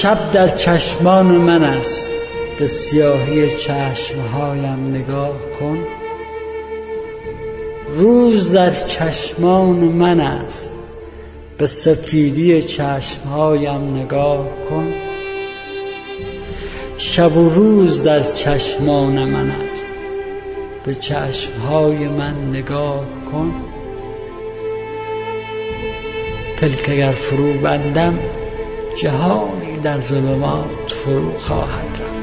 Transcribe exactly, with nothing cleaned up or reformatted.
شب در چشمان من است، به سیاهی چشمهایم نگاه کن. روز در چشمان من است، به سفیدی چشمهایم نگاه کن. شب و روز در چشمان من است، به چشمهای من نگاه کن. پلک اگر فرو بندم، جهانی در ظلمات فرو خواهد رفت.